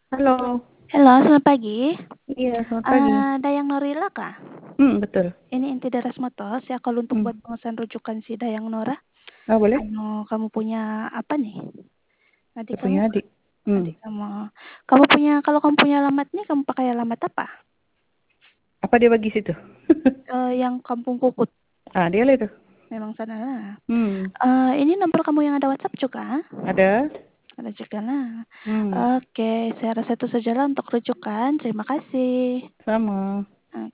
Halo, Halo, selamat pagi. iya selamat pagi. Dayang Norila kah? Betul. Ini inti Daras Motos ya kalau untuk Hmm. buat pengesahan rujukan si Dayang Nora. Oh boleh? Kamu punya apa nih? Saya Adik punya kamu? adik. Adik kamu. Kalau kamu punya alamat nih, kamu pakai alamat apa? Apa dia bagi situ? Yang Kampung Kukut. Ah dia lah itu. Memang sana lah. Hmm. Ini nomor kamu yang ada WhatsApp juga? Ada. Ada juga lah. Hmm. Oke, saya rasa itu sajalah untuk rujukan. Terima kasih. Sama.